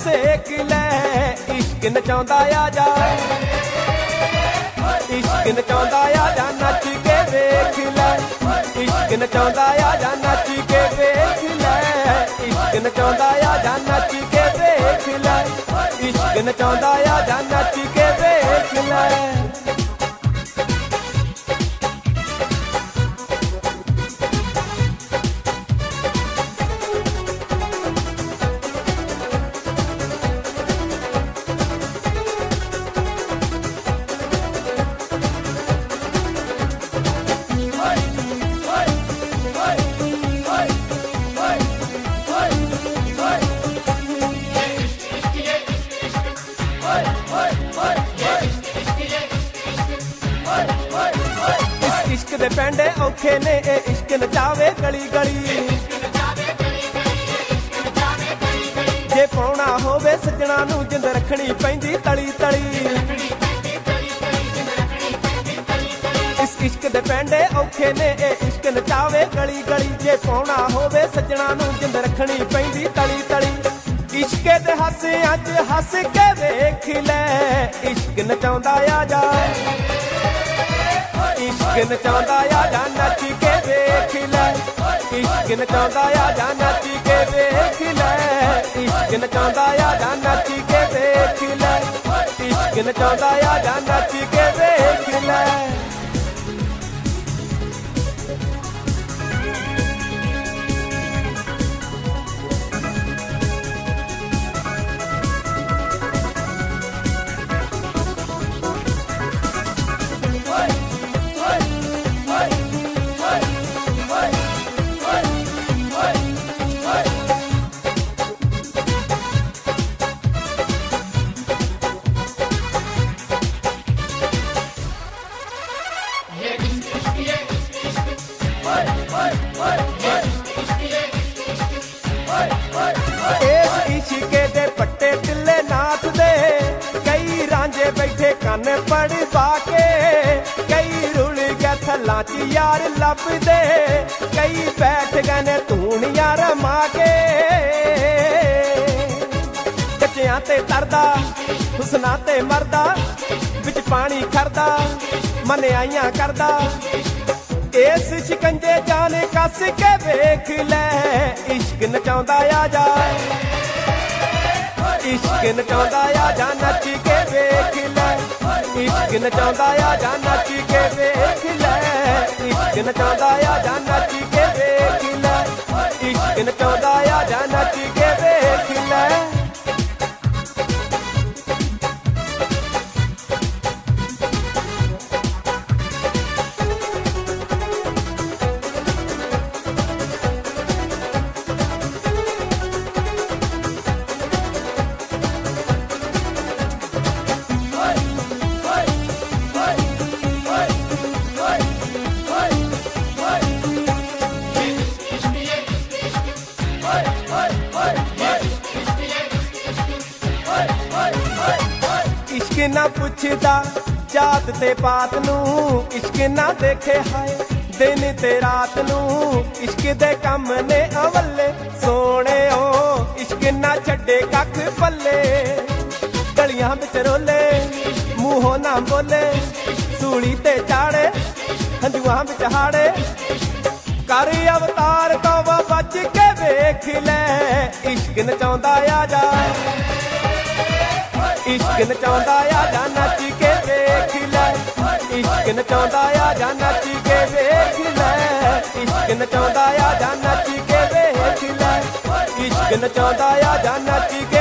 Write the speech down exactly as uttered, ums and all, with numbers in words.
सेक ले, इश्क नचाउंदा आ जा, इश्क नचाउंदा आ जा, नच के वेख ले, इश्क नचाउंदा आ जा, नच के वेख ले, इश्क नचाउंदा आ जा, नच के वेख ले, इश्क नचाउंदा आ जा, नच के वेख ले। इश्क दे पैंडे औखे ने, ए इश्क नचावे गली गली, जे पाउणा होवे सजना नू जिंद रखनी पैंदी तली तली। इस इश्क दे पैंडे औखे ने, ए इश्क नचावे गली गली, जे पाउणा होवे सजना नू जिंद रखनी पैंदी तली तली। इश्क दे हासियां च हस के वेख ले, इश्क नचाउंदा आ जा, इश्क नचाउंदा आ जा, नच के वेख ले, इश्क नचाउंदा आ जा, नच के वेख ले, इश्क नचाउंदा आ जा, नच के वेख ले, इश्क नचाउंदा आ जा, नच के वेख ले। इश्के दे पट्टे टिल्ले नाथ दे, कई रांझे बैठे कन पड़ पाके, कई रुल गए थल्ला च यार लब दे, कई बैठ गए ने धूनियां रमा के। कच्चियां ते तरदा हुस्ना ते मरदा, बिच पानी खरदा मनियाइयां करदा, इस शिकंजे जाने कस के वेख ले, इश्क नचाउंदा आ जा, इश्क नचाउंदा आ जा, नच के वेख ले, इश्क नचाउंदा आ जा, नच के वेख ले, इश्क नचाउंदा आ जा, नच के वेख ले, इश्क नचाउंदा आ जा, नच के वेख ले। इश्क ना पुछदा जात ते पात नू, इश्क ना देखे हाय दिन ते रात नू, इश्क दे कम ने अवले सोने ओ, इश्क ना छड्डे कख पल्ले, गलियां बिच रोले मूहों ना बोले, सूली ते चाड़े हंजुआं बिच हाड़े, कर अवतार तौबा बच के वेख ले, इश्क नचाउंदा आ जा, इश्क नचाउंदा आ जा, नच के वेख ले, इश्क नचाउंदा आ जा, नच के वेख ले, इश्क नचाउंदा आ जा, नच के वेख ले, इश्क नचाउंदा आ जा, नच के